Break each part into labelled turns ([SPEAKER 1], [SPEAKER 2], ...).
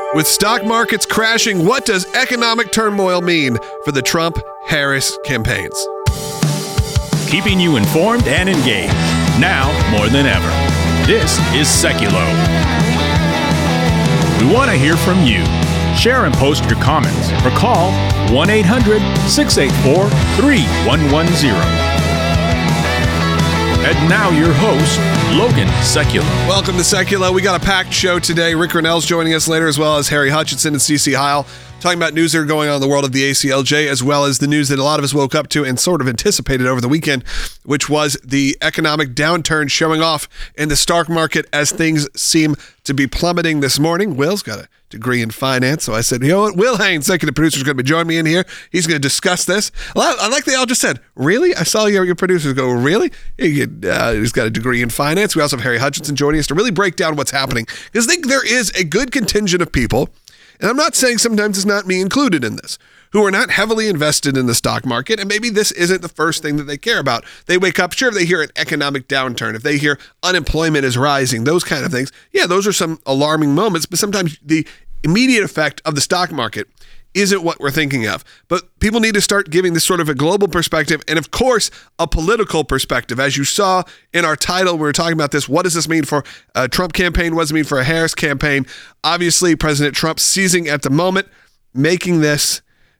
[SPEAKER 1] With stock markets crashing, what does economic turmoil mean for the Trump-Harris campaigns?
[SPEAKER 2] Keeping you informed and engaged, now more than ever. This is Seculo. We want to hear from you. Share and post your comments or call 1-800-684-3110. And now your host, Logan Seculo.
[SPEAKER 1] Welcome to Seculo. We got a packed show today. Rick Ronell's joining us later, as well as Harry Hutchinson and CeCe Heil, talking about news that are going on in the world of the ACLJ, as well as the news that a lot of us woke up to and sort of anticipated over the weekend, which was the economic downturn showing off in the stock market as things seem to be plummeting this morning. Will's got a degree in finance, so I said, you know what, Will Haynes, executive producer, is going to be joining me in here. He's going to discuss this. I like they all just said, really? I saw your producers go, really? He's got a degree in finance. We also have Harry Hutchinson joining us to really break down what's happening, because I think there is a good contingent of people, and I'm not saying sometimes it's not me included in this, who are not heavily invested in the stock market, and maybe this isn't the first thing that they care about. They wake up, sure, if they hear an economic downturn, if they hear unemployment is rising, those kind of things, yeah, those are some alarming moments, but sometimes the immediate effect of the stock market isn't what we're thinking of. But people need to start giving this sort of a global perspective and, of course, a political perspective. As you saw in our title, we were talking about this. What does this mean for a Trump campaign? What does it mean for a Harris campaign? Obviously, President Trump seizing at the moment, making this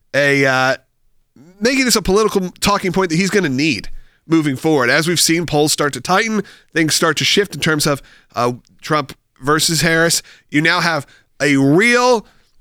[SPEAKER 1] a political talking point that he's going to need moving forward. As we've seen polls start to tighten, things start to shift in terms of Trump versus Harris. You now have a real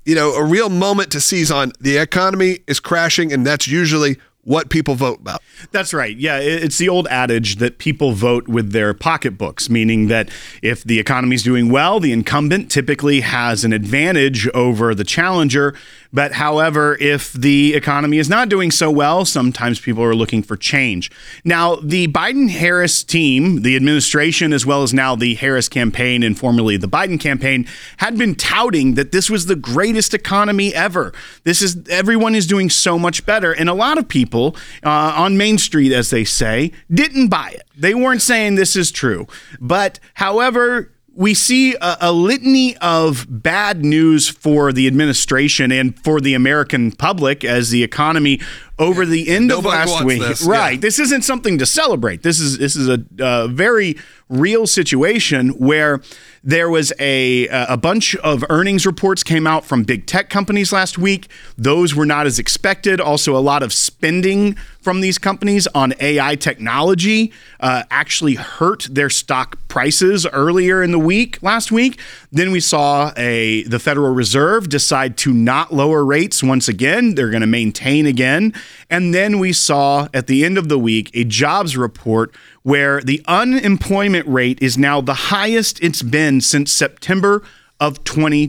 [SPEAKER 1] moment to seize on. The economy is crashing, and that's usually what people vote about.
[SPEAKER 2] That's right. Yeah, it's the old adage that people vote with their pocketbooks, meaning that if the economy's doing well, the incumbent typically has an advantage over the challenger. But however, if the economy is not doing so well, sometimes people are looking for change. Now, the Biden-Harris team, the administration, as well as now the Harris campaign and formerly the Biden campaign, had been touting that this was the greatest economy ever. Everyone is doing so much better. And a lot of people on Main Street, as they say, didn't buy it. They weren't saying this is true. But however, we see a litany of bad news for the administration and for the American public as the economy over the end of last week. Right. Yeah. This isn't something to celebrate. This is a very real situation where there was a bunch of earnings reports came out from big tech companies last week. Those were not as expected. Also, a lot of spending from these companies on AI technology actually hurt their stock prices earlier in the week, last week. Then we saw the Federal Reserve decide to not lower rates once again. They're going to maintain again. And then we saw at the end of the week a jobs report where the unemployment rate is now the highest it's been since September of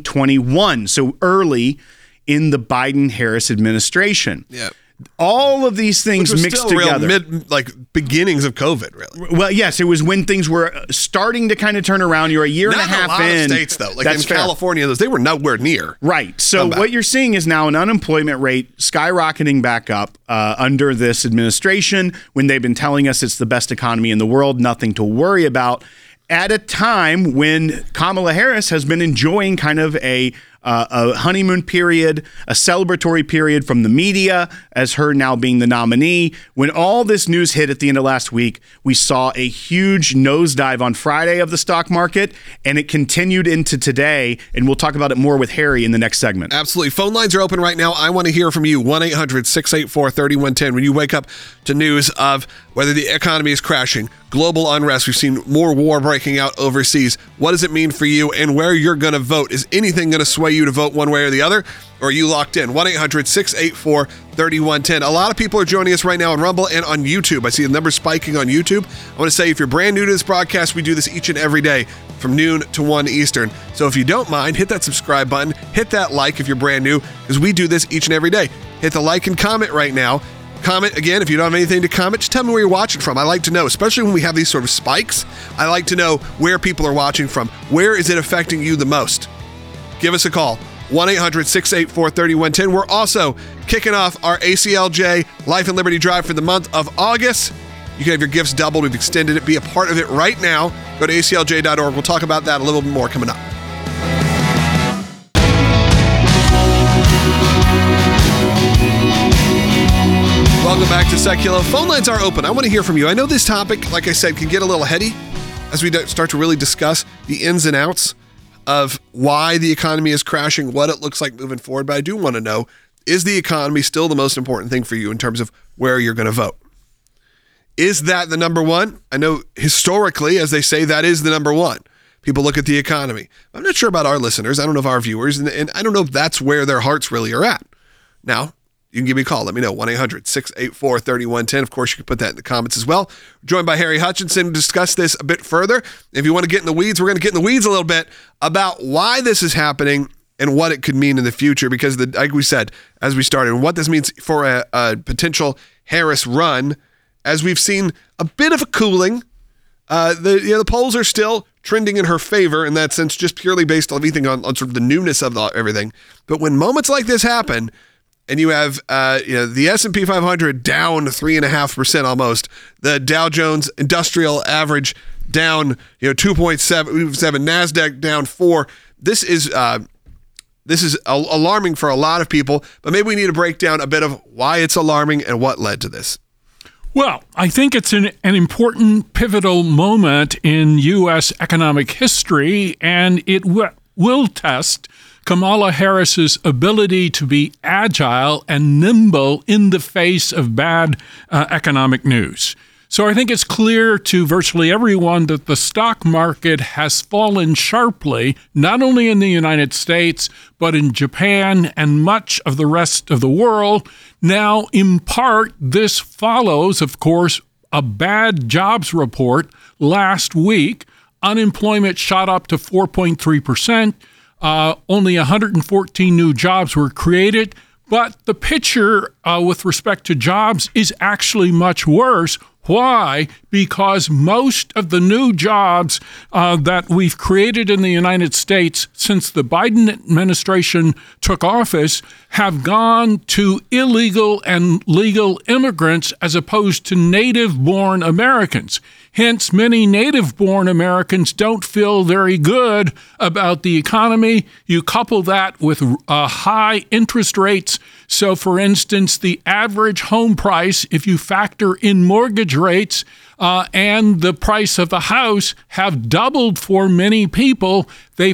[SPEAKER 2] 2021. So early in the Biden-Harris administration. Yeah. All of these things mixed together.
[SPEAKER 1] Real beginnings of COVID, really.
[SPEAKER 2] Well, yes, it was when things were starting to kind of turn around. You're a year and a half in.
[SPEAKER 1] Not a lot of states, though. Like in California, they were nowhere near.
[SPEAKER 2] Right. So what you're seeing is now an unemployment rate skyrocketing back up under this administration when they've been telling us it's the best economy in the world, nothing to worry about, at a time when Kamala Harris has been enjoying kind of a honeymoon period, a celebratory period from the media as her now being the nominee. When all this news hit at the end of last week, we saw a huge nosedive on Friday of the stock market, and it continued into today, and we'll talk about it more with Harry in the next segment.
[SPEAKER 1] Absolutely. Phone lines are open right now. I want to hear from you. 1-800-684-3110. When you wake up to news of whether the economy is crashing, global unrest, we've seen more war breaking out overseas. What does it mean for you and where you're going to vote? Is anything going to sway you to vote one way or the other? Or are you locked in? 1-800-684-3110. A lot of people are joining us right now on Rumble and on YouTube. I see the numbers spiking on YouTube. I want to say, if you're brand new to this broadcast, we do this each and every day from noon to 1 Eastern. So if you don't mind, hit that subscribe button. Hit that like if you're brand new, because we do this each and every day. Hit the like and comment right now. Comment again. If you don't have anything to comment, just tell me where you're watching from. I like to know, especially when we have these sort of spikes. I like to know where people are watching from. Where is it affecting you the most? Give us a call. 1-800-684-3110. We're also kicking off our ACLJ Life and Liberty Drive for the month of August. You can have your gifts doubled. We've extended it. Be a part of it right now. Go to aclj.org. We'll talk about that a little bit more coming up. Welcome back to Seculo. Phone lines are open. I want to hear from you. I know this topic, like I said, can get a little heady as we start to really discuss the ins and outs of why the economy is crashing, what it looks like moving forward. But I do want to know, is the economy still the most important thing for you in terms of where you're going to vote? Is that the number one? I know historically, as they say, that is the number one. People look at the economy. I'm not sure about our listeners. I don't know if our viewers, and I don't know if that's where their hearts really are at. Now, you can give me a call. Let me know. 1-800-684-3110. Of course, you can put that in the comments as well. We're joined by Harry Hutchinson to discuss this a bit further. If you want to get in the weeds, we're going to get in the weeds a little bit about why this is happening and what it could mean in the future. Because, like we said, as we started, what this means for a potential Harris run, as we've seen a bit of a cooling. The polls are still trending in her favor in that sense, just purely based on everything on sort of the newness of everything. But when moments like this happen, and you have the S&P 500 down 3.5% almost, the Dow Jones Industrial Average down 2.7, NASDAQ down 4. This is alarming for a lot of people. But maybe we need to break down a bit of why it's alarming and what led to this.
[SPEAKER 3] Well, I think it's an important pivotal moment in U.S. economic history, and it will test Kamala Harris's ability to be agile and nimble in the face of bad economic news. So I think it's clear to virtually everyone that the stock market has fallen sharply, not only in the United States, but in Japan and much of the rest of the world. Now, in part, this follows, of course, a bad jobs report last week. Unemployment shot up to 4.3%. Only 114 new jobs were created. But the picture with respect to jobs is actually much worse. Why? Because most of the new jobs that we've created in the United States since the Biden administration took office have gone to illegal and legal immigrants as opposed to native-born Americans. Hence, many native-born Americans don't feel very good about the economy. You couple that with high interest rates. So, for instance, the average home price, if you factor in mortgage rates and the price of a house, have doubled for many people.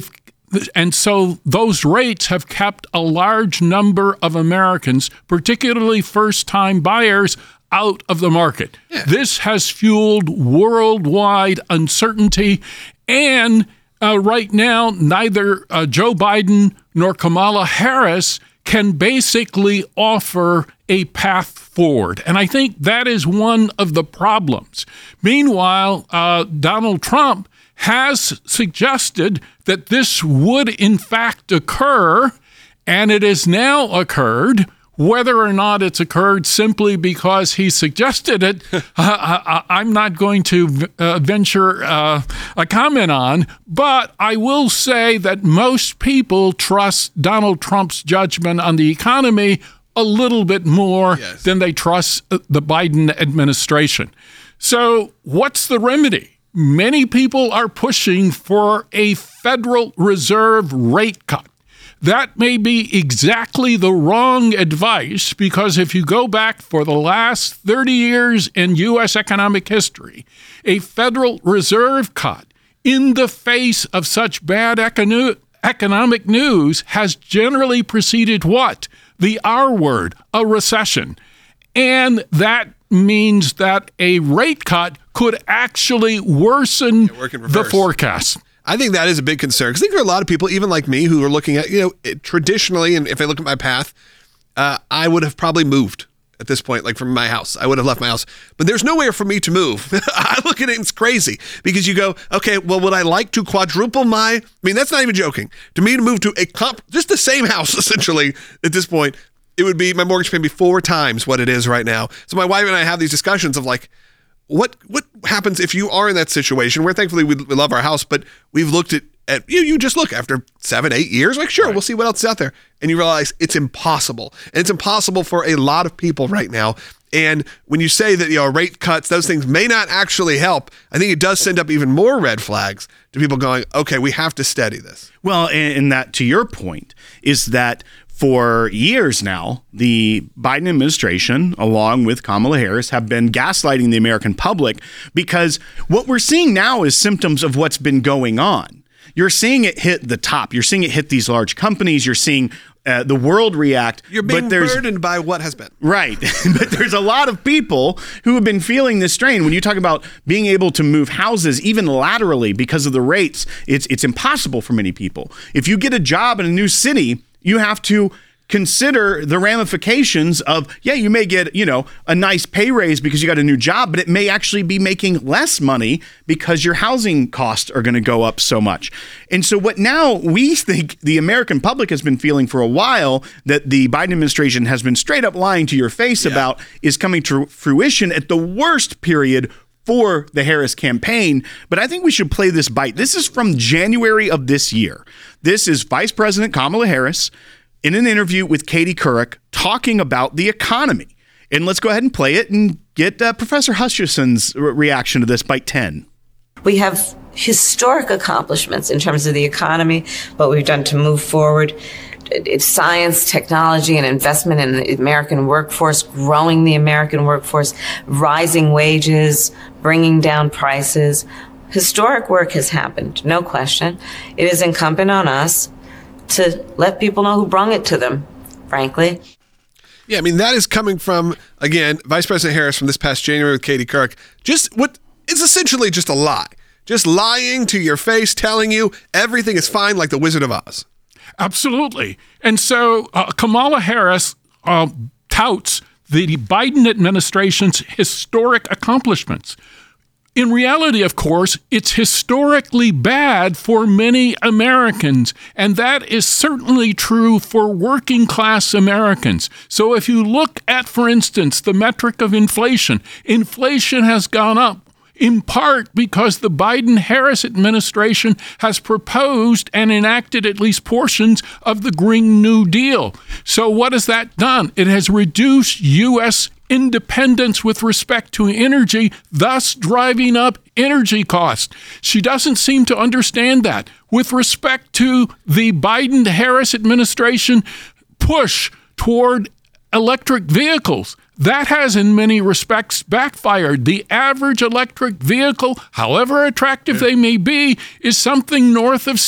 [SPEAKER 3] And so those rates have kept a large number of Americans, particularly first-time buyers, out of the market. Yeah. This has fueled worldwide uncertainty, and right now, neither Joe Biden nor Kamala Harris can basically offer a path forward. And I think that is one of the problems. Meanwhile, Donald Trump has suggested that this would in fact occur, and it has now occurred. Whether or not it's occurred simply because he suggested it, I'm not going to venture a comment on, but I will say that most people trust Donald Trump's judgment on the economy a little bit more than they trust the Biden administration. So what's the remedy? Many people are pushing for a Federal Reserve rate cut. That may be exactly the wrong advice, because if you go back for the last 30 years in U.S. economic history, a Federal Reserve cut in the face of such bad economic news has generally preceded what? The R word, a recession. And that means that a rate cut could actually worsen the forecast.
[SPEAKER 1] I think that is a big concern, because I think there are a lot of people, even like me, who are looking at, traditionally, and if I look at my path, I would have probably moved at this point, like from my house. I would have left my house. But there's nowhere for me to move. I look at it, it's crazy, because you go, okay, well, would I like to quadruple that's not even joking. To me, to move to just the same house, essentially, at this point, it would be, my mortgage payment would be 4 times what it is right now. So my wife and I have these discussions of like, what happens if you are in that situation where thankfully we love our house, but we've looked at you just look after 7-8 years, like, sure, We'll see what else is out there. And you realize it's impossible. And it's impossible for a lot of people right now. And when you say that, rate cuts, those things may not actually help, I think it does send up even more red flags to people going, okay, we have to steady this.
[SPEAKER 2] Well, and that, to your point, is that for years now, the Biden administration, along with Kamala Harris, have been gaslighting the American public, because what we're seeing now is symptoms of what's been going on. You're seeing it hit the top. You're seeing it hit these large companies. You're seeing the world react.
[SPEAKER 1] You're being burdened by what has been.
[SPEAKER 2] Right. But there's a lot of people who have been feeling this strain. When you talk about being able to move houses, even laterally, because of the rates, it's impossible for many people. If you get a job in a new city, you have to consider the ramifications of, you may get, a nice pay raise because you got a new job, but it may actually be making less money because your housing costs are going to go up so much. And so what now we think the American public has been feeling for a while, that the Biden administration has been straight up lying to your face about, is coming to fruition at the worst period for the Harris campaign. But I think we should play this bite. This is from January of this year. This is Vice President Kamala Harris in an interview with Katie Couric talking about the economy. And let's go ahead and play it and get Professor Hutchison's reaction to this, bite 10.
[SPEAKER 4] We have historic accomplishments in terms of the economy, what we've done to move forward. It's science, technology, and investment in the American workforce, growing the American workforce, rising wages, bringing down prices. Historic work has happened, no question. It is incumbent on us to let people know who brung it to them, frankly.
[SPEAKER 1] Yeah, I mean, that is coming from, again, Vice President Harris from this past January with Katie Couric. Just what is essentially just a lie. Just lying to your face, telling you everything is fine like the Wizard of Oz.
[SPEAKER 3] Absolutely. And so Kamala Harris touts the Biden administration's historic accomplishments. In reality, of course, it's historically bad for many Americans, and that is certainly true for working class Americans. So if you look at, for instance, the metric of inflation, inflation has gone up in part because the Biden-Harris administration has proposed and enacted at least portions of the Green New Deal. So what has that done? It has reduced U.S. independence with respect to energy, thus driving up energy costs. She doesn't seem to understand that. With respect to the Biden-Harris administration push toward electric vehicles, that has in many respects backfired. The average electric vehicle, however attractive they may be, is something north of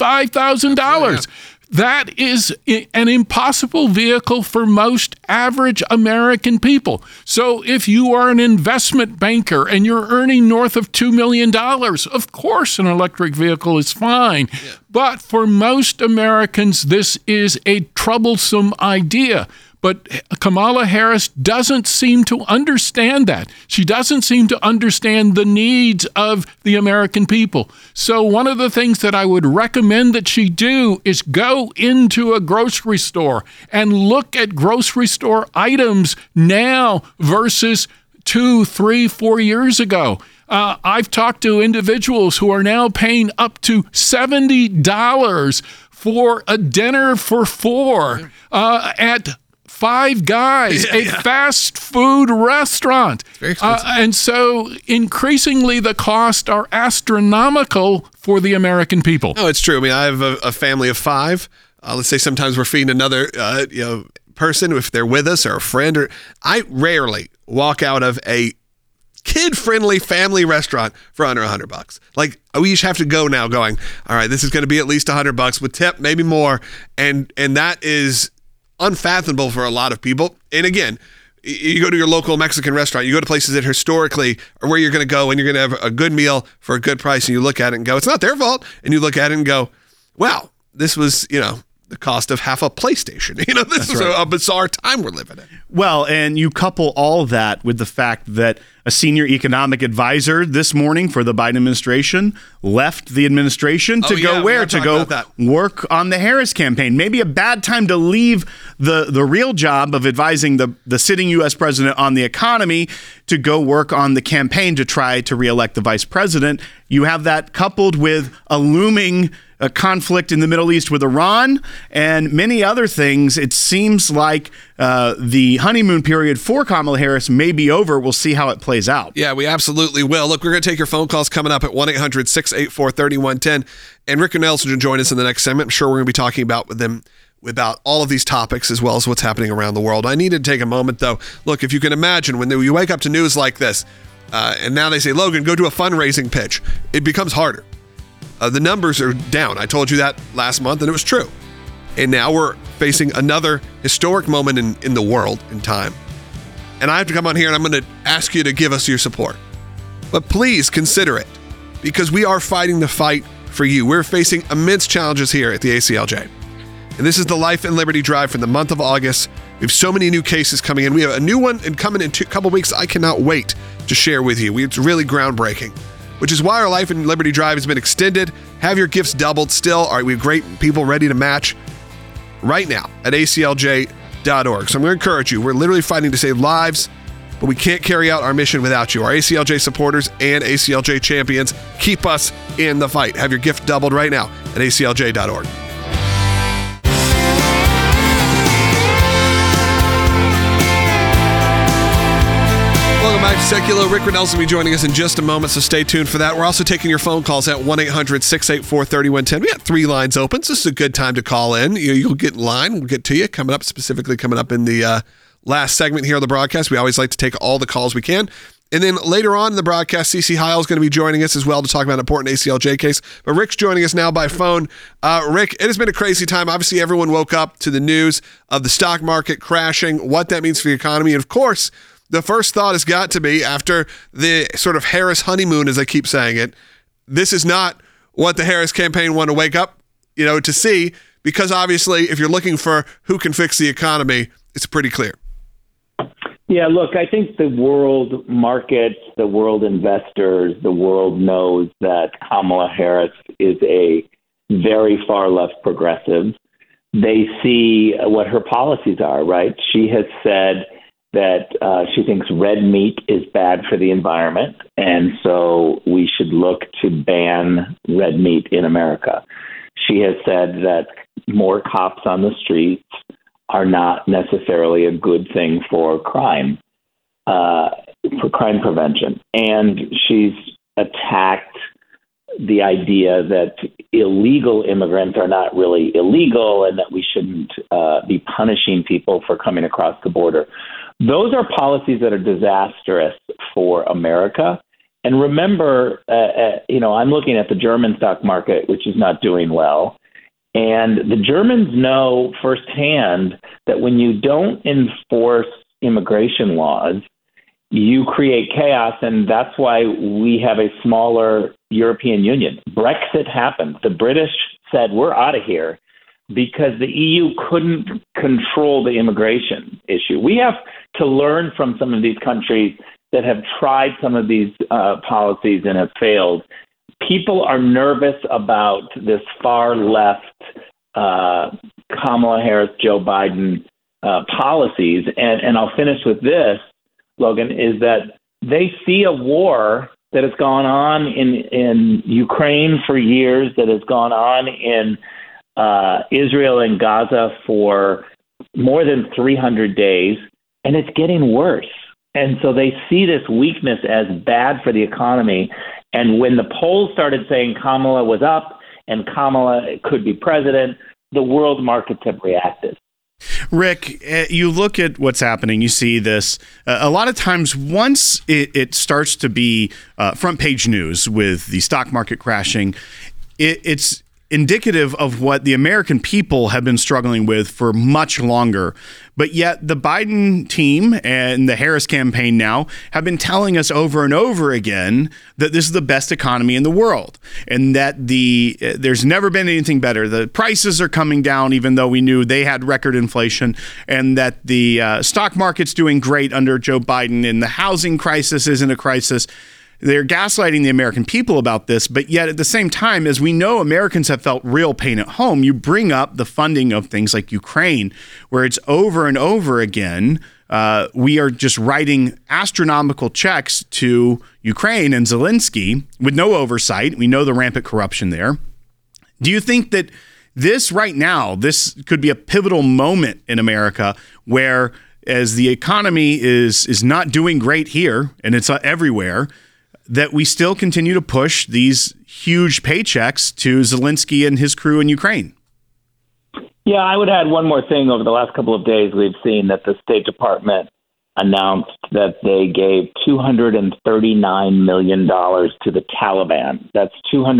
[SPEAKER 3] $65,000. That is an impossible vehicle for most average American people. So if you are an investment banker and you're earning north of $2 million, of course an electric vehicle is fine. Yeah. But for most Americans, this is a troublesome idea. But Kamala Harris doesn't seem to understand that. She doesn't seem to understand the needs of the American people. So one of the things that I would recommend that she do is go into a grocery store and look at grocery store items now versus 2, 3, 4 years ago. I've talked to individuals who are now paying up to $70 for a dinner for four at Five Guys, a fast food restaurant.
[SPEAKER 1] Very expensive.
[SPEAKER 3] And so increasingly the costs are astronomical for the American people.
[SPEAKER 1] No, it's true. I mean, I have a family of 5. Let's say sometimes we're feeding another person if they're with us or a friend. Or I rarely walk out of a kid-friendly family restaurant for under $100. Like, we each have to go now going, all right, this is going to be at least $100 with tip, maybe more. And that is unfathomable for a lot of people. And again, you go to your local Mexican restaurant, you go to places that historically are where you're going to go and you're going to have a good meal for a good price, and you look at it and go, it's not their fault. And you look at it and go, wow, this was, the cost of half a PlayStation. This is a bizarre time we're living in.
[SPEAKER 2] Well, and you couple all that with the fact that a senior economic advisor this morning for the Biden administration left the administration to go where? To go work on the Harris campaign. Maybe a bad time to leave the real job of advising the sitting U.S. president on the economy to go work on the campaign to try to reelect the vice president. You have that coupled with a looming a conflict in the Middle East with Iran, and many other things. It seems like the honeymoon period for Kamala Harris may be over. We'll see how it plays out.
[SPEAKER 1] Yeah, we absolutely will. Look, we're going to take your phone calls coming up at 1-800-684-3110. And Rick Grenell's going to join us in the next segment. I'm sure we're going to be talking about all of these topics as well as what's happening around the world. I need to take a moment, though. Look, if you can imagine, when you wake up to news like this, and now they say, Logan, go do a fundraising pitch, it becomes harder. The numbers are down. I told you that last month, and it was true. And now we're facing another historic moment in the world, in time. And I have to come on here, and I'm going to ask you to give us your support. But please consider it, because we are fighting the fight for you. We're facing immense challenges here at the ACLJ. And this is the Life and Liberty Drive for the month of August. We have so many new cases coming in. We have a new one coming in a couple weeks I cannot wait to share with you. It's really groundbreaking, which is why our Life and Liberty Drive has been extended. Have your gifts doubled still. All right, we have great people ready to match right now at aclj.org. So I'm going to encourage you. We're literally fighting to save lives, but we can't carry out our mission without you. Our ACLJ supporters and ACLJ champions keep us in the fight. Have your gift doubled right now at aclj.org. Welcome back to Secular. Rick Grenell's going to be joining us in just a moment, so stay tuned for that. We're also taking your phone calls at 1-800-684-3110. We got 3 lines open, so this is a good time to call in. You'll get in line. We'll get to you coming up in the last segment here on the broadcast. We always like to take all the calls we can. And then later on in the broadcast, CC Heil is going to be joining us as well to talk about an important ACLJ case. But Rick's joining us now by phone. Rick, it has been a crazy time. Obviously, everyone woke up to the news of the stock market crashing, what that means for the economy. And of course, the first thought has got to be, after the sort of Harris honeymoon, as I keep saying it, this is not what the Harris campaign wanted to wake up, to see, because obviously if you're looking for who can fix the economy, it's pretty clear.
[SPEAKER 5] Yeah, look, I think the world markets, the world investors, the world knows that Kamala Harris is a very far left progressive. They see what her policies are, right? She has said that she thinks red meat is bad for the environment, and so we should look to ban red meat in America. She has said that more cops on the streets are not necessarily a good thing for crime prevention. And she's attacked the idea that illegal immigrants are not really illegal and that we shouldn't be punishing people for coming across the border. Those are policies that are disastrous for America. And remember, I'm looking at the German stock market, which is not doing well. And the Germans know firsthand that when you don't enforce immigration laws, you create chaos, and that's why we have a smaller European Union. Brexit happened. The British said, we're out of here, because the EU couldn't control the immigration issue. We have to learn from some of these countries that have tried some of these policies and have failed. People are nervous about this far left Kamala Harris, Joe Biden policies. And I'll finish with this, Logan, is that they see a war that has gone on in Ukraine for years, that has gone on in Israel and Gaza for more than 300 days, and it's getting worse. And so they see this weakness as bad for the economy. And when the polls started saying Kamala was up and Kamala could be president, the world markets have reacted.
[SPEAKER 2] Rick, you look at what's happening, you see this. A lot of times, once it starts to be front page news with the stock market crashing, it's indicative of what the American people have been struggling with for much longer. But yet the Biden team and the Harris campaign now have been telling us over and over again that this is the best economy in the world, and that there's never been anything better. The prices are coming down, even though we knew they had record inflation, and that the stock market's doing great under Joe Biden, and the housing crisis isn't a crisis. They're gaslighting the American people about this, but yet at the same time, as we know, Americans have felt real pain at home. You bring up the funding of things like Ukraine, where it's over and over again. We are just writing astronomical checks to Ukraine and Zelensky with no oversight. We know the rampant corruption there. Do you think that this right now, this could be a pivotal moment in America where, as the economy is not doing great here and it's everywhere, that we still continue to push these huge paychecks to Zelensky and his crew in Ukraine?
[SPEAKER 5] Yeah, I would add one more thing. Over the last couple of days, we've seen that the State Department announced that they gave $239 million to the Taliban. That's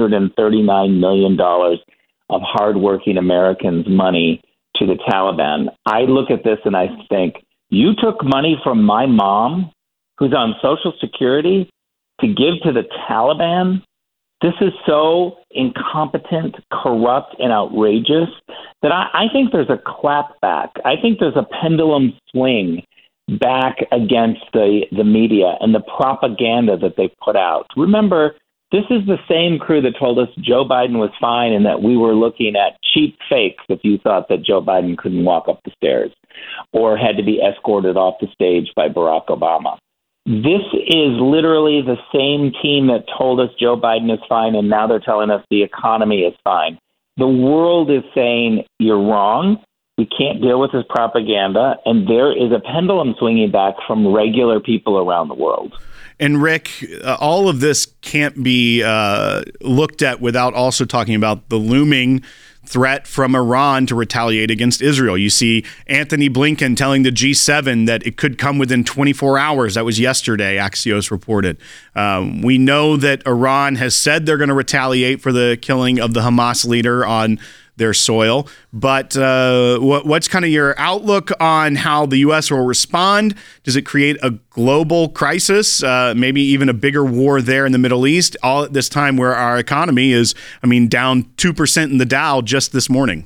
[SPEAKER 5] $239 million of hardworking Americans' money to the Taliban. I look at this and I think, you took money from my mom, who's on Social Security, to give to the Taliban? This is so incompetent, corrupt, and outrageous that I think there's a clap back. I think there's a pendulum swing back against the media and the propaganda that they put out. Remember, this is the same crew that told us Joe Biden was fine and that we were looking at cheap fakes if you thought that Joe Biden couldn't walk up the stairs or had to be escorted off the stage by Barack Obama. This is literally the same team that told us Joe Biden is fine, and now they're telling us the economy is fine. The world is saying you're wrong. We can't deal with this propaganda, and there is a pendulum swinging back from regular people around the world.
[SPEAKER 2] And Rick, all of this can't be looked at without also talking about the looming threat from Iran to retaliate against Israel. You see Anthony Blinken telling the G7 that it could come within 24 hours. That was yesterday, Axios reported. We know that Iran has said they're going to retaliate for the killing of the Hamas leader on their soil. But what's kind of your outlook on how the U.S. will respond? Does it create a global crisis, maybe even a bigger war there in the Middle East, all at this time where our economy is, down 2% in the Dow just this morning?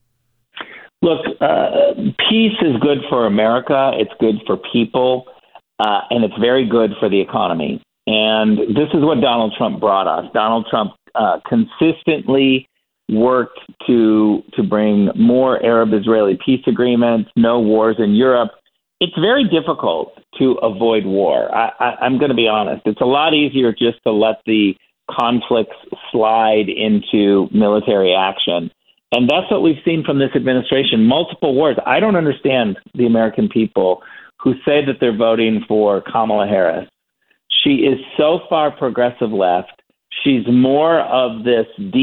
[SPEAKER 5] Look, peace is good for America. It's good for people, and it's very good for the economy. And this is what Donald Trump brought us. Donald Trump consistently worked to bring more Arab-Israeli peace agreements, no wars in Europe. It's very difficult to avoid war. I'm going to be honest. It's a lot easier just to let the conflicts slide into military action. And that's what we've seen from this administration, multiple wars. I don't understand the American people who say that they're voting for Kamala Harris. She is so far progressive left. She's more of this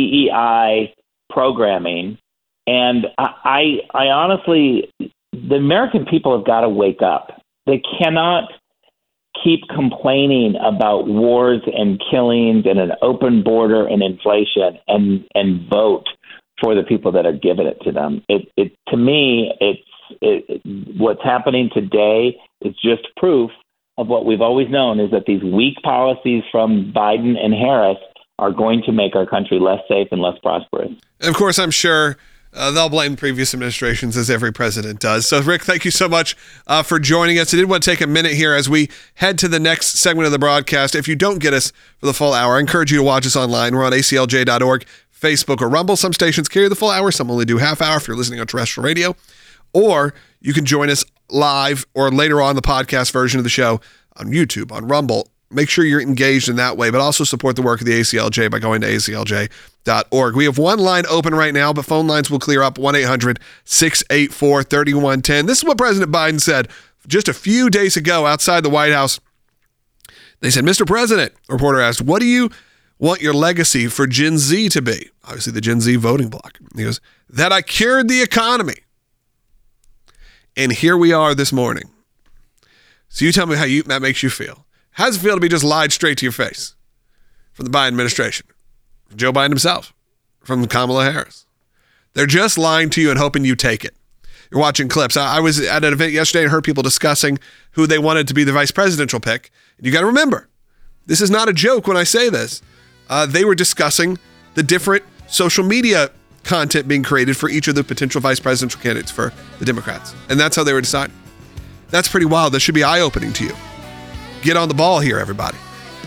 [SPEAKER 5] DEI programming. And I honestly, the American people have got to wake up. They cannot keep complaining about wars and killings and an open border and inflation and vote for the people that are giving it to them. To me, what's happening today is just proof of what we've always known, is that these weak policies from Biden and Harris are going to make our country less safe and less prosperous.
[SPEAKER 1] And of course, I'm sure they'll blame previous administrations, as every president does. So, Rick, thank you so much for joining us. I did want to take a minute here as we head to the next segment of the broadcast. If you don't get us for the full hour, I encourage you to watch us online. We're on aclj.org, Facebook, or Rumble. Some stations carry the full hour. Some only do half hour if you're listening on terrestrial radio. Or you can join us live or later on the podcast version of the show on YouTube, on Rumble. Make sure you're engaged in that way, but also support the work of the ACLJ by going to aclj.org. We have one line open right now, but phone lines will clear up, 1-800-684-3110. This is what President Biden said just a few days ago outside the White House. They said, Mr. President, a reporter asked, what do you want your legacy for Gen Z to be? Obviously, the Gen Z voting bloc. He goes, that I cured the economy. And here we are this morning. So you tell me how that makes you feel. How does it feel to be just lied straight to your face from the Biden administration, from Joe Biden himself, from Kamala Harris? They're just lying to you and hoping you take it. You're watching clips. I was at an event yesterday and heard people discussing who they wanted to be the vice presidential pick. And you got to remember, this is not a joke when I say this. They were discussing the different social media content being created for each of the potential vice presidential candidates for the Democrats. And that's how they were deciding. That's pretty wild. That should be eye-opening to you. Get on the ball here, everybody.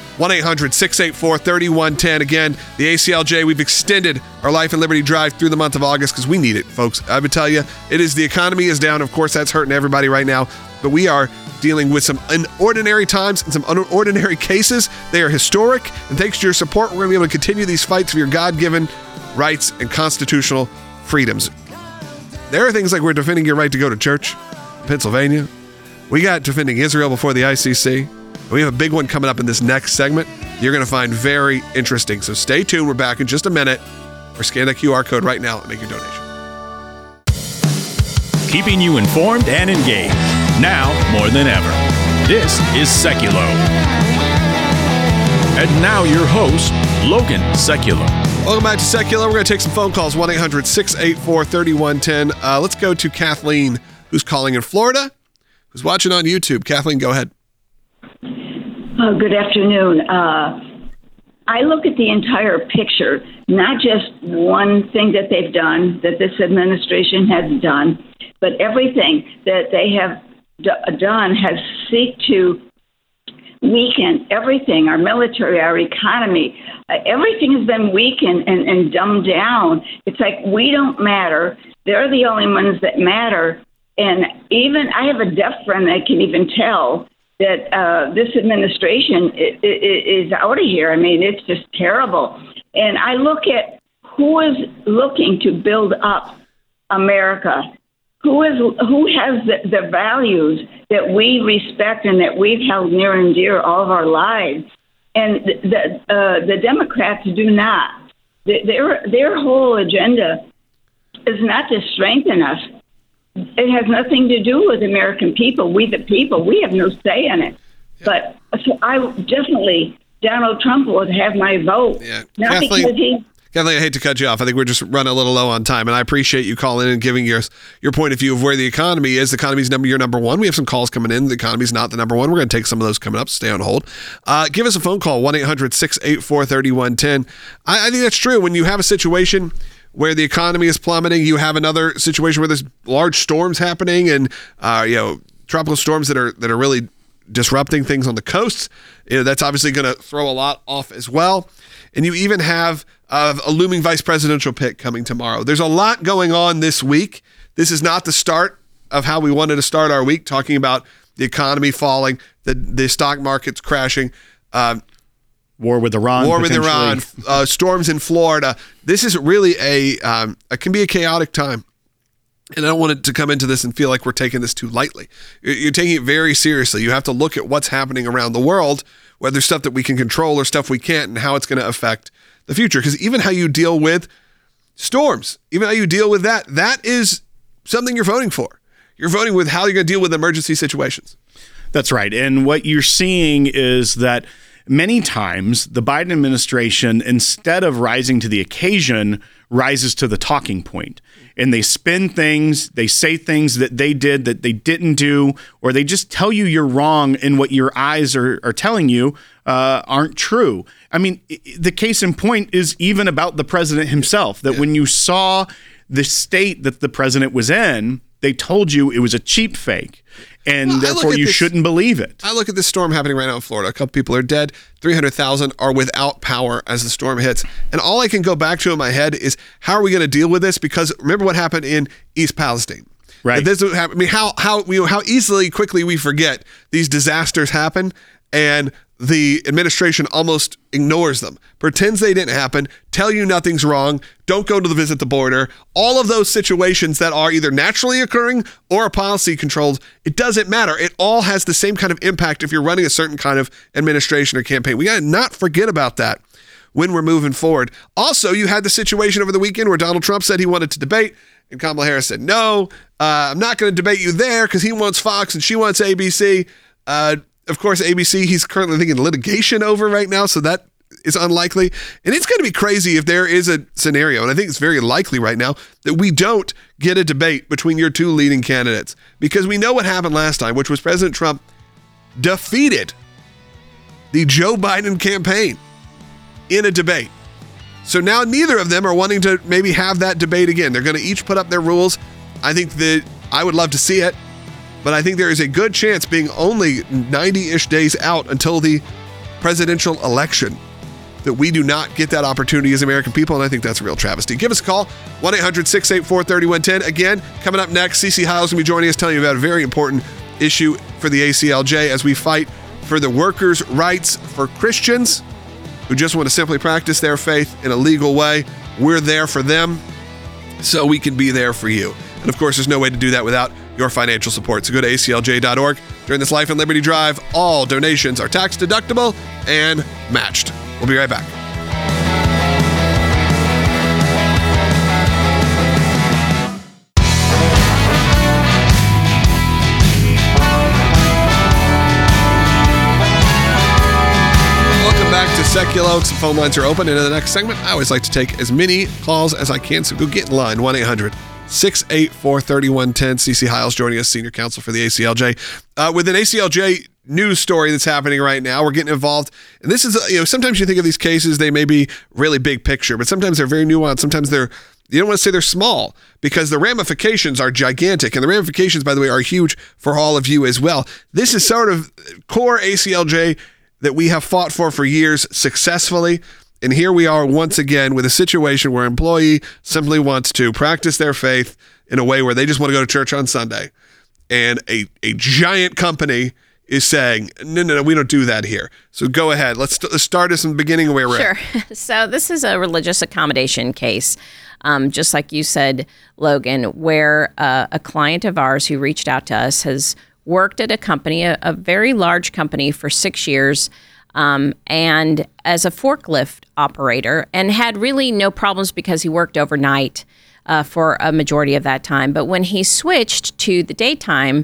[SPEAKER 1] 1-800-684-3110. Again, the ACLJ, we've extended our Life and Liberty Drive through the month of August because we need it, folks. I would tell you, the economy is down. Of course, that's hurting everybody right now. But we are dealing with some unordinary times and some unordinary cases. They are historic. And thanks to your support, we're going to be able to continue these fights for your God-given rights and constitutional freedoms. There are things like we're defending your right to go to church in Pennsylvania. We got defending Israel before the ICC. We have a big one coming up in this next segment you're going to find very interesting. So stay tuned. We're back in just a minute. Or scan that QR code right now and make your donation.
[SPEAKER 6] Keeping you informed and engaged. Now more than ever. This is Seculo. And now your host, Logan Seculo.
[SPEAKER 1] Welcome back to Secular. We're going to take some phone calls, 1-800-684-3110. Let's go to Kathleen, who's calling in Florida, who's watching on YouTube. Kathleen, go ahead.
[SPEAKER 7] Good afternoon. I look at the entire picture, not just one thing that they've done, that this administration has done, but everything that they have done has seek to weaken everything, our military, our economy. Everything has been weakened and dumbed down. It's like we don't matter. They're the only ones that matter. And even I have a deaf friend that can even tell that this administration is out of here. I mean, it's just terrible. And I look at who is looking to build up America, who has the values that we respect and that we've held near and dear all of our lives. And the Democrats do not. Their whole agenda is not to strengthen us. It has nothing to do with American people. We, the people, we have no say in it. Yeah. But so I definitely, Donald Trump would have my vote.
[SPEAKER 1] Yeah.
[SPEAKER 7] Not
[SPEAKER 1] Kathleen, I hate to cut you off. I think we're just running a little low on time, and I appreciate you calling in and giving your point of view of where the economy is. The economy's your number one. We have some calls coming in. The economy's not the number one. We're going to take some of those coming up. Stay on hold. Give us a phone call, 1-800-684-3110. I think that's true. When you have a situation where the economy is plummeting, you have another situation where there's large storms happening and tropical storms that are really disrupting things on the coasts. That's obviously going to throw a lot off as well. And you even have a looming vice presidential pick coming tomorrow. There's a lot going on this week. This is not the start of how we wanted to start our week, talking about the economy falling, the stock market's crashing,
[SPEAKER 2] war with Iran,
[SPEAKER 1] storms in Florida. This is really it can be a chaotic time. And I don't want it to come into this and feel like we're taking this too lightly. You're taking it very seriously. You have to look at what's happening around the world, whether stuff that we can control or stuff we can't, and how it's going to affect the future. Because even how you deal with storms, even how you deal with that is something you're voting for. You're voting with how you're going to deal with emergency situations.
[SPEAKER 2] That's right. And what you're seeing is that many times the Biden administration, instead of rising to the occasion, rises to the talking point. And they spin things, they say things that they did that they didn't do, or they just tell you you're wrong and what your eyes are telling you aren't true. I mean, the case in point is even about the president himself, that when you saw the state that the president was in, they told you it was a cheap fake, and therefore you shouldn't believe it.
[SPEAKER 1] I look at this storm happening right now in Florida. A couple people are dead. 300,000 are without power as the storm hits. And all I can go back to in my head is, how are we going to deal with this? Because remember what happened in East Palestine.
[SPEAKER 2] Right.
[SPEAKER 1] This would happen. I mean, how easily, quickly we forget these disasters happen, and the administration almost ignores them, pretends they didn't happen, tell you nothing's wrong, don't go to visit the border. All of those situations that are either naturally occurring or are policy controlled, it doesn't matter. It all has the same kind of impact if you're running a certain kind of administration or campaign. We got to not forget about that when we're moving forward. Also, you had the situation over the weekend where Donald Trump said he wanted to debate, and Kamala Harris said, no, I'm not going to debate you there because he wants Fox and she wants ABC. Of course, ABC, he's currently thinking litigation over right now, so that is unlikely. And it's going to be crazy if there is a scenario, and I think it's very likely right now, that we don't get a debate between your two leading candidates. Because we know what happened last time, which was President Trump defeated the Joe Biden campaign in a debate. So now neither of them are wanting to maybe have that debate again. They're going to each put up their rules. I think that I would love to see it. But I think there is a good chance, being only 90-ish days out until the presidential election, that we do not get that opportunity as American people, and I think that's a real travesty. Give us a call, 1-800-684-3110. Again, coming up next, CeCe Hiles will be joining us, telling you about a very important issue for the ACLJ as we fight for the workers' rights for Christians who just want to simply practice their faith in a legal way. we're there for them so we can be there for you. And of course, there's no way to do that without your financial support. So go to aclj.org. During this Life and Liberty Drive, all donations are tax deductible and matched. We'll be right back. Welcome back to Secular Oaks. Phone lines are open. Into the next segment, I always like to take as many calls as I can, so go get in line. 1-800-684-3110. CC Hiles joining us, senior counsel for the ACLJ. With an ACLJ news story that's happening right now, we're getting involved. And this is, sometimes you think of these cases, they may be really big picture, but sometimes they're very nuanced. Sometimes you don't want to say they're small because the ramifications are gigantic. And the ramifications, by the way, are huge for all of you as well. This is sort of core ACLJ that we have fought for years successfully. And here we are once again with a situation where an employee simply wants to practice their faith in a way where they just want to go to church on Sunday. And a giant company is saying, no, we don't do that here. So go ahead. Let's start us in the beginning where we're at.
[SPEAKER 8] Sure. So this is a religious accommodation case, just like you said, Logan, where a client of ours who reached out to us has worked at a company, a very large company, for 6 years, and as a forklift operator, and had really no problems because he worked overnight for a majority of that time. But when he switched to the daytime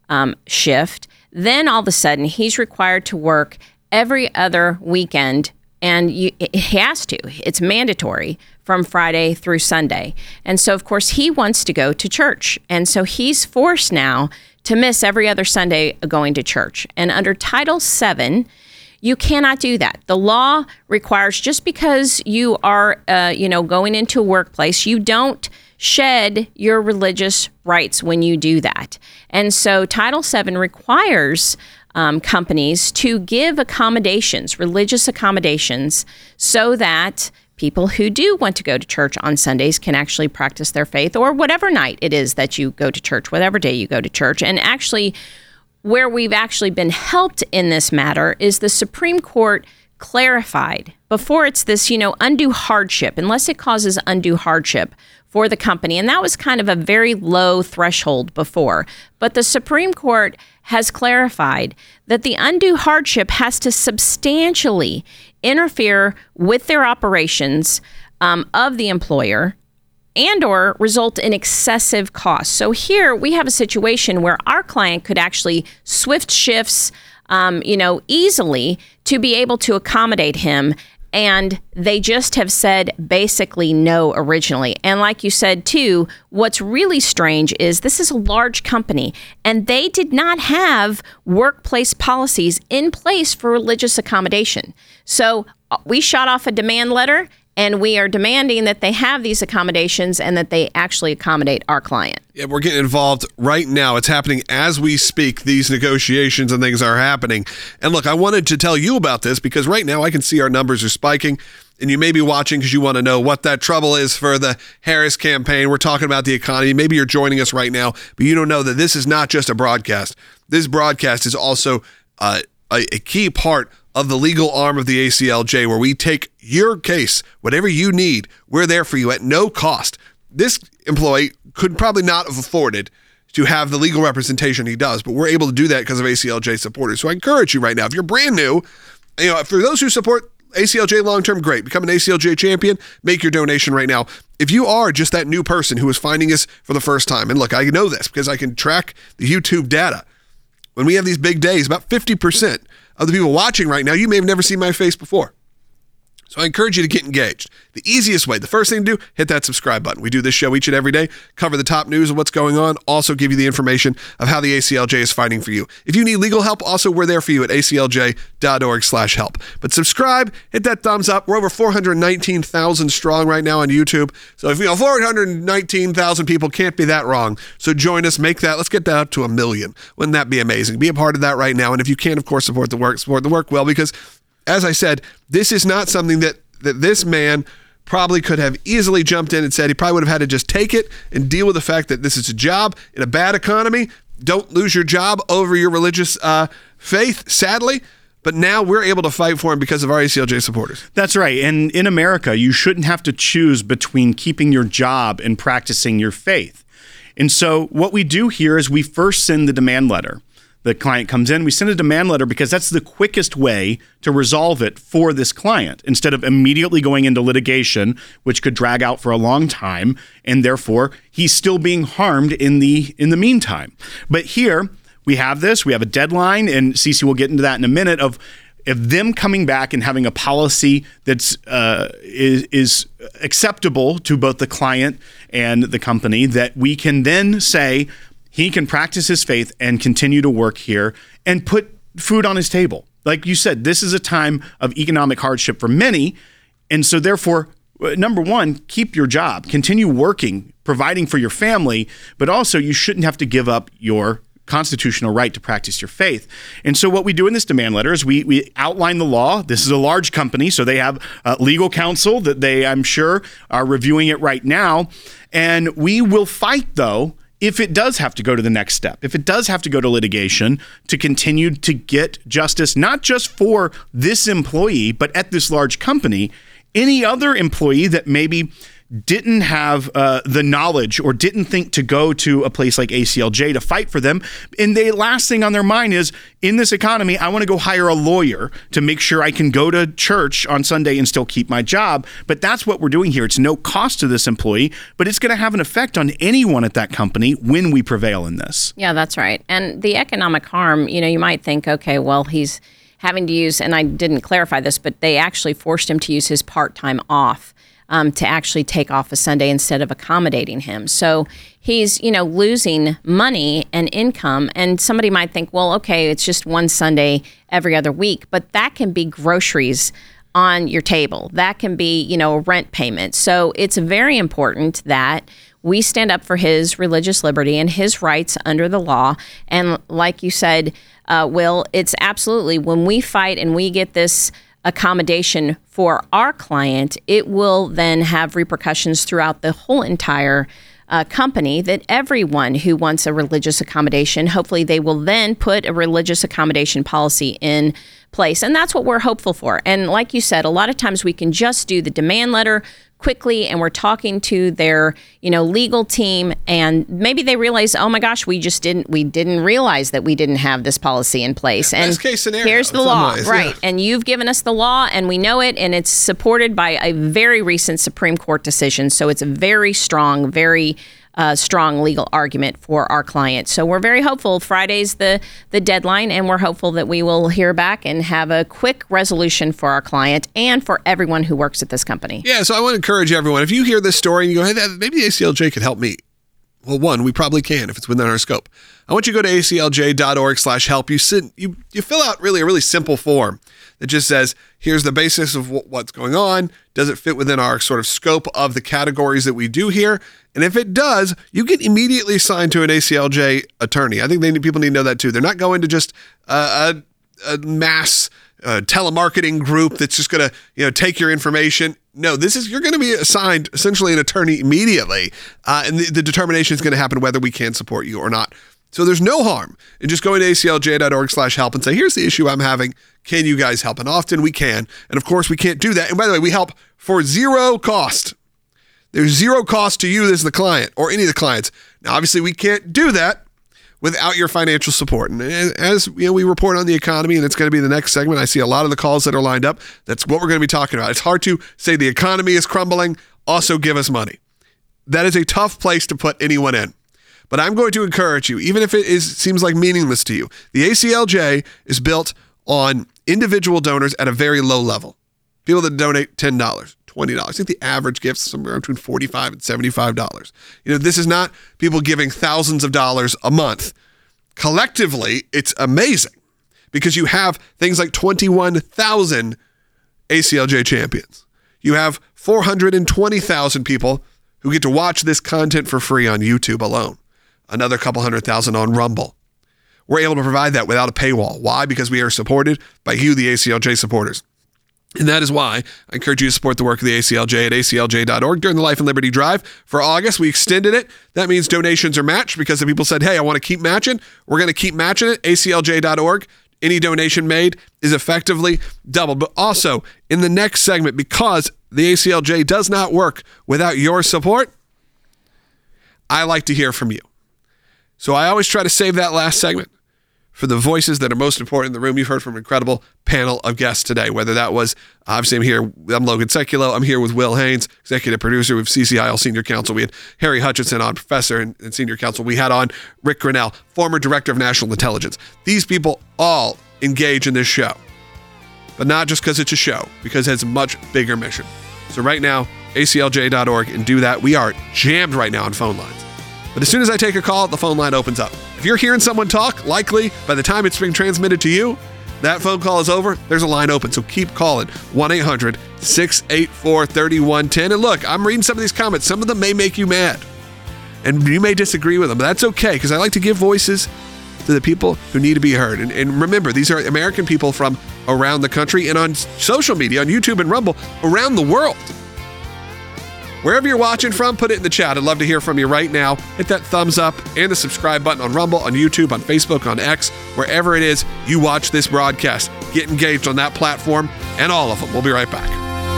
[SPEAKER 8] shift, then all of a sudden he's required to work every other weekend, and he has to. It's mandatory from Friday through Sunday. And so, of course, he wants to go to church. And so he's forced now to miss every other Sunday going to church. And under Title VII, you cannot do that. The law requires, just because you are, going into a workplace, you don't shed your religious rights when you do that. And so Title VII requires companies to give accommodations, religious accommodations, so that people who do want to go to church on Sundays can actually practice their faith, or whatever night it is that you go to church, whatever day you go to church. And actually, where we've actually been helped in this matter is the Supreme Court clarified, before it's this, undue hardship, unless it causes undue hardship for the company. And that was kind of a very low threshold before. But the Supreme Court has clarified that the undue hardship has to substantially interfere with their operations of the employer and or result in excessive costs. So here we have a situation where our client could actually swift shifts, easily to be able to accommodate him. And they just have said basically no originally. And like you said, too, what's really strange is this is a large company, and they did not have workplace policies in place for religious accommodation. So we shot off a demand letter, and we are demanding that they have these accommodations and that they actually accommodate our client.
[SPEAKER 1] Yeah, we're getting involved right now. It's happening as we speak. These negotiations and things are happening. And look, I wanted to tell you about this because right now I can see our numbers are spiking. And you may be watching because you want to know what that trouble is for the Harris campaign. We're talking about the economy. Maybe you're joining us right now, but you don't know that this is not just a broadcast. This broadcast is also a key part of the legal arm of the ACLJ, where we take your case, whatever you need, we're there for you at no cost. This employee could probably not have afforded to have the legal representation he does, but we're able to do that because of ACLJ supporters. So I encourage you right now, if you're brand new, for those who support ACLJ long-term, great. Become an ACLJ champion. Make your donation right now. If you are just that new person who is finding us for the first time, and look, I know this because I can track the YouTube data. When we have these big days, about 50% of the people watching right now, you may have never seen my face before. So I encourage you to get engaged. The easiest way, the first thing to do, hit that subscribe button. We do this show each and every day, cover the top news of what's going on, also give you the information of how the ACLJ is fighting for you. If you need legal help, also we're there for you at aclj.org/help. But subscribe, hit that thumbs up. We're over 419,000 strong right now on YouTube. So if 419,000 people can't be that wrong. So join us, make that, let's get that up to 1 million. Wouldn't that be amazing? Be a part of that right now. And if you can, of course, support the work well, because as I said, this is not something that this man probably could have easily jumped in and said. He probably would have had to just take it and deal with the fact that this is a job in a bad economy. Don't lose your job over your religious faith, sadly. but now we're able to fight for him because of our ACLJ supporters.
[SPEAKER 2] That's right. And in America, you shouldn't have to choose between keeping your job and practicing your faith. And so what we do here is we first send the demand letter. The client comes in, we send a demand letter because that's the quickest way to resolve it for this client instead of immediately going into litigation, which could drag out for a long time. And therefore, he's still being harmed in the meantime. But here we have this, we have a deadline, and Cece will get into that in a minute of them coming back and having a policy that's is acceptable to both the client and the company, that we can then say he can practice his faith and continue to work here and put food on his table. Like you said, this is a time of economic hardship for many. And so therefore, number one, keep your job, continue working, providing for your family, but also you shouldn't have to give up your constitutional right to practice your faith. And so what we do in this demand letter is we outline the law. This is a large company, so they have legal counsel that they, I'm sure, are reviewing it right now. And we will fight, though, if it does have to go to the next step, if it does have to go to litigation, to continue to get justice, not just for this employee, but at this large company, any other employee that maybe didn't have the knowledge or didn't think to go to a place like ACLJ to fight for them. And the last thing on their mind is, in this economy, I want to go hire a lawyer to make sure I can go to church on Sunday and still keep my job. But that's what we're doing here. It's no cost to this employee, but it's going to have an effect on anyone at that company when we prevail in this.
[SPEAKER 8] Yeah, that's right. And the economic harm, you might think, okay, well, he's having to use, and I didn't clarify this, but they actually forced him to use his part-time off to actually take off a Sunday instead of accommodating him. So he's, losing money and income. And somebody might think, well, okay, it's just one Sunday every other week, but that can be groceries on your table. That can be, a rent payment. So it's very important that we stand up for his religious liberty and his rights under the law. And like you said, Will, it's absolutely, when we fight and we get this accommodation for our client, it will then have repercussions throughout the whole entire company, that everyone who wants a religious accommodation, hopefully they will then put a religious accommodation policy in place. And that's what we're hopeful for. And like you said, a lot of times we can just do the demand letter quickly, and we're talking to their, legal team, and maybe they realize, oh my gosh, we didn't realize that we didn't have this policy in place. And
[SPEAKER 1] best case scenario,
[SPEAKER 8] here's the law,
[SPEAKER 1] ways,
[SPEAKER 8] right?
[SPEAKER 1] Yeah.
[SPEAKER 8] And you've given us the law, and we know it, and it's supported by a very recent Supreme Court decision. So it's a very strong, strong legal argument for our client. So we're very hopeful. Friday's the deadline, and we're hopeful that we will hear back and have a quick resolution for our client and for everyone who works at this company.
[SPEAKER 1] Yeah, so I want to encourage everyone, if you hear this story and you go, hey, maybe the ACLJ could help me. Well, one, we probably can if it's within our scope. I want you to go to aclj.org/help. You fill out really a really simple form that just says, here's the basis of what's going on. Does it fit within our sort of scope of the categories that we do here? And if it does, you get immediately assigned to an ACLJ attorney. I think people need to know that too. They're not going to just a mass telemarketing group that's just going to take your information. No, you're going to be assigned essentially an attorney immediately, and the determination is going to happen whether we can support you or not. So there's no harm in just going to aclj.org/help and say, here's the issue I'm having. Can you guys help? And often we can. And of course, we can't do that. And by the way, we help for zero cost. There's zero cost to you as the client or any of the clients. Now, obviously, we can't do that without your financial support. And as we report on the economy, and it's going to be the next segment, I see a lot of the calls that are lined up. That's what we're going to be talking about. It's hard to say the economy is crumbling, also give us money. That is a tough place to put anyone in. But I'm going to encourage you, even if it seems like meaningless to you, the ACLJ is built on individual donors at a very low level. People that donate $10, $20. I think the average gift is somewhere between $45 and $75. This is not people giving thousands of dollars a month. Collectively, it's amazing because you have things like 21,000 ACLJ champions. You have 420,000 people who get to watch this content for free on YouTube alone. Another couple 100,000 on Rumble. We're able to provide that without a paywall. Why? Because we are supported by you, the ACLJ supporters. And that is why I encourage you to support the work of the ACLJ at aclj.org during the Life and Liberty Drive. For August, we extended it. That means donations are matched because the people said, hey, I want to keep matching. We're going to keep matching it. aclj.org any donation made is effectively doubled. But also, in the next segment, because the ACLJ does not work without your support, I like to hear from you. So I always try to save that last segment for the voices that are most important in the room. You've heard from an incredible panel of guests today, whether that was, obviously I'm Logan Sekulow. I'm here with Will Haynes, executive producer with CCIL Senior Counsel. We had Harry Hutchinson on, professor and senior counsel. We had on Rick Grinnell, former director of national intelligence. These people all engage in this show, but not just because it's a show, because it has a much bigger mission. So right now, aclj.org, and do that. We are jammed right now on phone lines. But as soon as I take a call, the phone line opens up. If you're hearing someone talk, likely by the time it's being transmitted to you, that phone call is over, there's a line open. So keep calling 1-800-684-3110. And look, I'm reading some of these comments. Some of them may make you mad, and you may disagree with them, but that's okay, because I like to give voices to the people who need to be heard. And remember, these are American people from around the country and on social media, on YouTube and Rumble, around the world. Wherever you're watching from, put it in the chat. I'd love to hear from you right now. Hit that thumbs up and the subscribe button on Rumble, on YouTube, on Facebook, on X, wherever it is you watch this broadcast. Get engaged on that platform and all of them. We'll be right back.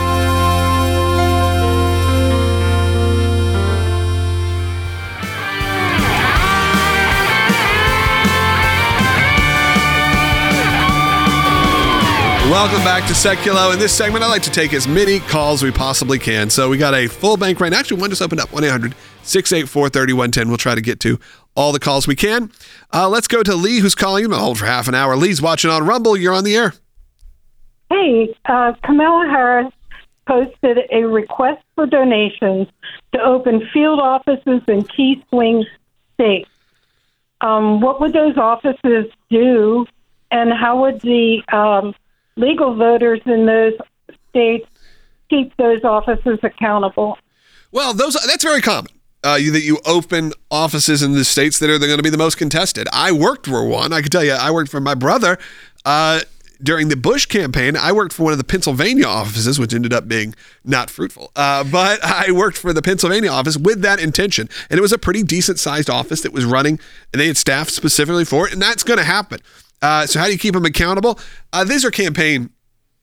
[SPEAKER 1] Welcome back to Sekulow. In this segment, I like to take as many calls as we possibly can. So we got a full bank right now. Actually, one just opened up, 1-800-684-3110. We'll try to get to all the calls we can. Let's go to Lee, who's calling. I'm going to hold for half an hour. Lee's watching on Rumble. You're on the air.
[SPEAKER 9] Hey, Kamala Harris posted a request for donations to open field offices in key swing states. What would those offices do, and how would the legal voters in those states keep those offices accountable?
[SPEAKER 1] Well, that's very common. That you open offices in the states that are going to be the most contested. I worked for one. I can tell you, I worked for my brother during the Bush campaign. I worked for one of the Pennsylvania offices, which ended up being not fruitful. But I worked for the Pennsylvania office with that intention. And it was a pretty decent-sized office that was running, and they had staff specifically for it, and that's going to happen. So how do you keep them accountable? These are campaign,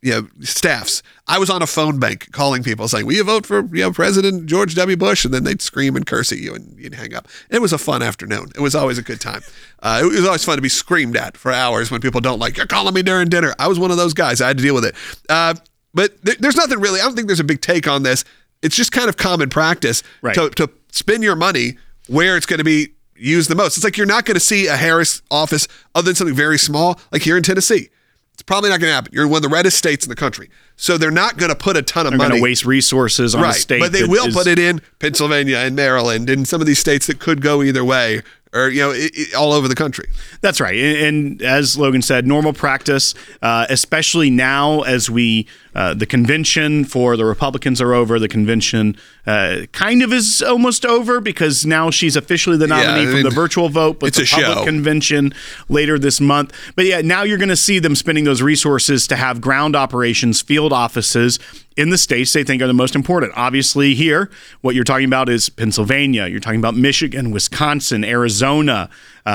[SPEAKER 1] staffs. I was on a phone bank calling people saying, will you vote for, President George W. Bush? And then they'd scream and curse at you and you'd hang up. It was a fun afternoon. It was always a good time. It was always fun to be screamed at for hours when people don't like, you're calling me during dinner. I was one of those guys. I had to deal with it. But there's nothing really, I don't think there's a big take on this. It's just kind of common practice to spend your money where it's going to be used the most. It's like you're not going to see a Harris office other than something very small, like here in Tennessee. It's probably not going to happen. You're one of the reddest states in the country. So they're not going to put a ton of money.
[SPEAKER 2] They're going to waste resources on a state.
[SPEAKER 1] But they will put it in Pennsylvania and Maryland and some of these states that could go either way, or, all over the country.
[SPEAKER 2] That's right. And as Logan said, normal practice, especially now as the convention for the Republicans are over. The convention kind of is almost over because now she's officially the nominee from the virtual vote, but
[SPEAKER 1] it's
[SPEAKER 2] the public convention later this month. But now you're going to see them spending those resources to have ground operations, field offices in the states they think are the most important. Obviously here, what you're talking about is Pennsylvania. You're talking about Michigan, Wisconsin, Arizona,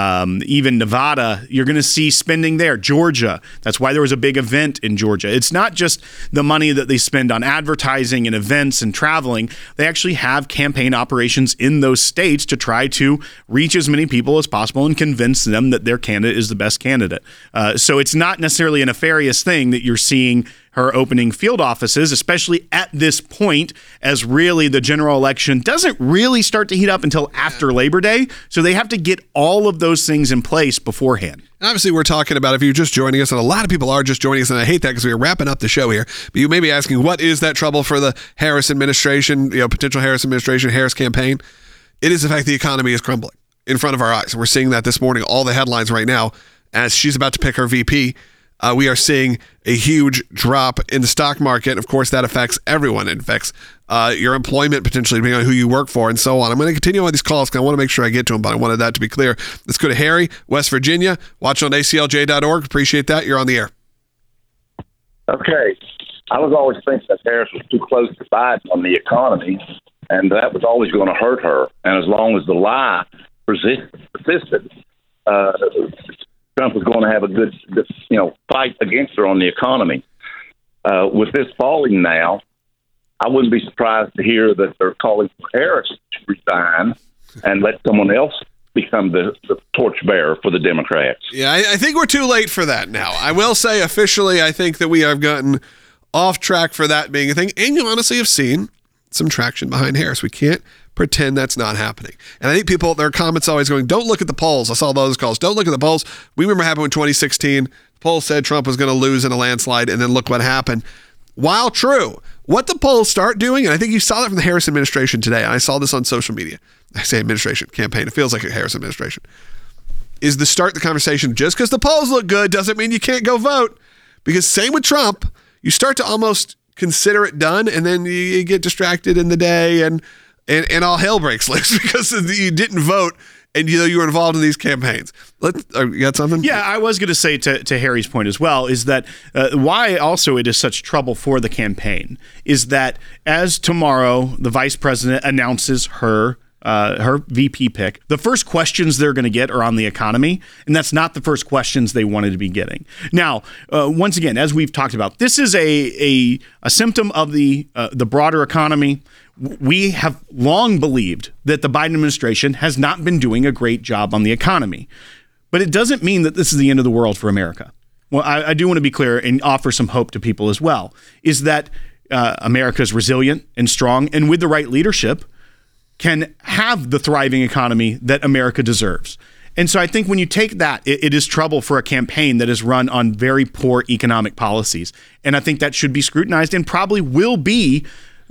[SPEAKER 2] even Nevada. You're going to see spending there. Georgia. That's why there was a big event in Georgia. It's not just the money that they spend on advertising and events and traveling. They actually have campaign operations in those states to try to reach as many people as possible and convince them that their candidate is the best candidate. So it's not necessarily a nefarious thing that you're seeing her opening field offices, especially at this point, as really the general election doesn't really start to heat up until after Labor Day. So they have to get all of those things in place beforehand.
[SPEAKER 1] And obviously, we're talking about, if you're just joining us, and a lot of people are just joining us, and I hate that because we're wrapping up the show here, but you may be asking, what is that trouble for the Harris administration, potential Harris administration, Harris campaign? It is the fact the economy is crumbling in front of our eyes. We're seeing that this morning, all the headlines right now, as she's about to pick her VP. We are seeing a huge drop in the stock market. Of course, that affects everyone. It affects your employment, potentially, depending on who you work for, and so on. I'm going to continue on these calls because I want to make sure I get to them, but I wanted that to be clear. Let's go to Harry, West Virginia. Watch on aclj.org. Appreciate that. You're on the air.
[SPEAKER 10] Okay. I was always thinking that Harris was too close to Biden on the economy, and that was always going to hurt her. And as long as the lie persisted, Trump was going to have a good fight against her on the economy. With this falling now, I wouldn't be surprised to hear that they're calling for Harris to resign and let someone else become the torchbearer for the Democrats.
[SPEAKER 1] Yeah, I think we're too late for that now. I will say officially, I think that we have gotten off track for that being a thing. And you honestly have seen some traction behind Harris. We can't pretend that's not happening. And I think people, their comments always going, don't look at the polls. I saw those calls. Don't look at the polls. We remember what happened in 2016. The polls said Trump was going to lose in a landslide, and then look what happened. While true, what the polls start doing, and I think you saw that from the Harris administration today, and I saw this on social media. I say administration, campaign. It feels like a Harris administration. Is to start the conversation, just because the polls look good doesn't mean you can't go vote. Because same with Trump, you start to almost consider it done, and then you get distracted in the day, and all hell breaks loose because you didn't vote, and you were involved in these campaigns. You got something?
[SPEAKER 2] Yeah, I was going to say to Harry's point as well, is that why also it is such trouble for the campaign is that as tomorrow the vice president announces her VP pick, the first questions they're going to get are on the economy, and that's not the first questions they wanted to be getting. Now, once again, as we've talked about, this is a symptom of the broader economy. We have long believed that the Biden administration has not been doing a great job on the economy, but it doesn't mean that this is the end of the world for America. Well, I do want to be clear and offer some hope to people as well, is that America is resilient and strong, and with the right leadership, can have the thriving economy that America deserves. And so I think when you take that, it is trouble for a campaign that is run on very poor economic policies. And I think that should be scrutinized and probably will be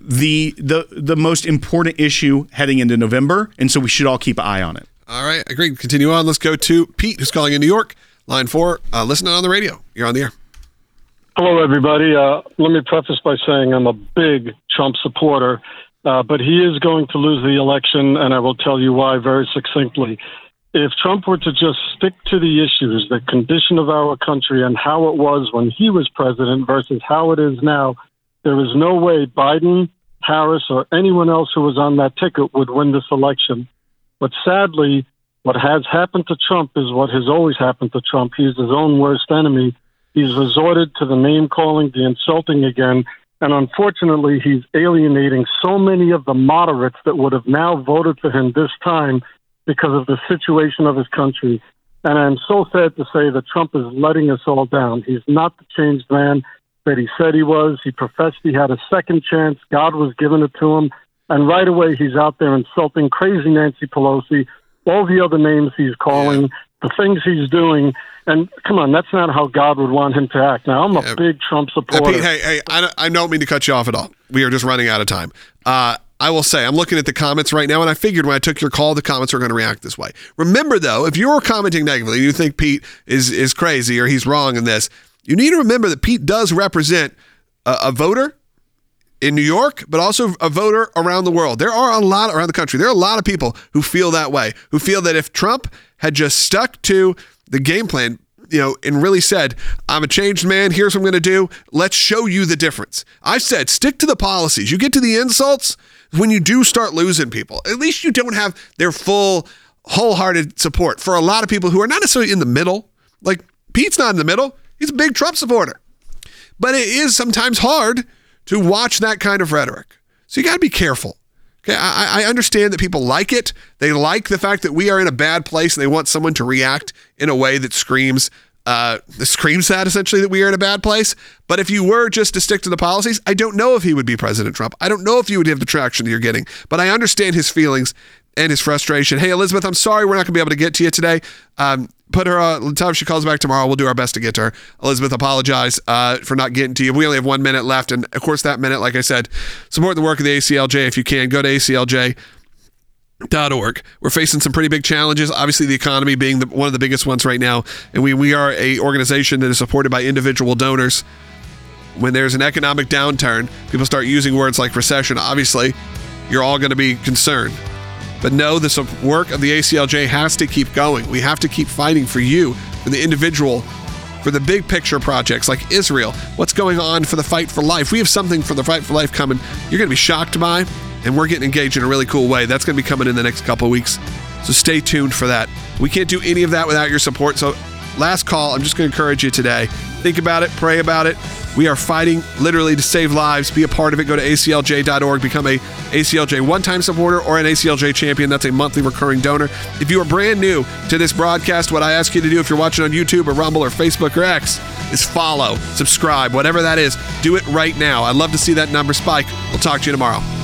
[SPEAKER 2] the most important issue heading into November. And so we should all keep an eye on it.
[SPEAKER 1] All right. Agreed. Continue on. Let's go to Pete, who's calling in New York. Line 4, listening on the radio. You're on the air.
[SPEAKER 11] Hello, everybody. Let me preface by saying I'm a big Trump supporter. But he is going to lose the election, and I will tell you why very succinctly. If Trump were to just stick to the issues, the condition of our country and how it was when he was president versus how it is now, there is no way Biden, Harris, or anyone else who was on that ticket would win this election. But sadly, what has happened to Trump is what has always happened to Trump. He's his own worst enemy. He's resorted to the name-calling, the insulting again, and unfortunately, he's alienating so many of the moderates that would have now voted for him this time because of the situation of his country. And I'm so sad to say that Trump is letting us all down. He's not the changed man that he said he was. He professed he had a second chance. God was giving it to him. And right away, he's out there insulting crazy Nancy Pelosi, all the other names he's calling, the things he's doing. And come on, that's not how God would want him to act. Now, I'm a big Trump supporter.
[SPEAKER 1] Pete, hey, I don't mean to cut you off at all. We are just running out of time. I will say, I'm looking at the comments right now, and I figured when I took your call, the comments were going to react this way. Remember, though, if you're commenting negatively, you think Pete is crazy or he's wrong in this, you need to remember that Pete does represent a voter in New York, but also a voter around the world. There are a lot around the country. There are a lot of people who feel that way, who feel that if Trump had just stuck to the game plan, and really said, I'm a changed man, here's what I'm going to do, let's show you the difference. I said, stick to the policies. You get to the insults when you do start losing people. At least you don't have their full, wholehearted support. For a lot of people who are not necessarily in the middle, like Pete's not in the middle, he's a big Trump supporter. But it is sometimes hard to watch that kind of rhetoric. So you got to be careful. Okay, I understand that people like it. They like the fact that we are in a bad place and they want someone to react in a way that screams that essentially that we are in a bad place. But if you were just to stick to the policies, I don't know if he would be President Trump. I don't know if you would have the traction that you're getting, but I understand his feelings and his frustration. Hey, Elizabeth, I'm sorry we're not going to be able to get to you today. Put her, tell her if she calls back tomorrow, we'll do our best to get to her. Elizabeth, apologize for not getting to you. We only have 1 minute left. And of course, that minute, like I said, support the work of the ACLJ if you can. Go to ACLJ.org. We're facing some pretty big challenges. Obviously, the economy being one of the biggest ones right now. And we are a organization that is supported by individual donors. When there's an economic downturn, people start using words like recession. Obviously, you're all going to be concerned. But no, this work of the ACLJ has to keep going. We have to keep fighting for you, for the individual, for the big picture projects like Israel. What's going on for the fight for life? We have something for the fight for life coming. You're going to be shocked by, and we're getting engaged in a really cool way. That's going to be coming in the next couple of weeks. So stay tuned for that. We can't do any of that without your support. So last call. I'm just going to encourage you today. Think about it. Pray about it. We are fighting literally to save lives. Be a part of it. Go to aclj.org. Become a ACLJ one-time supporter or an ACLJ champion. That's a monthly recurring donor. If you are brand new to this broadcast, what I ask you to do if you're watching on YouTube or Rumble or Facebook or X is follow, subscribe, whatever that is. Do it right now. I'd love to see that number spike. We'll talk to you tomorrow.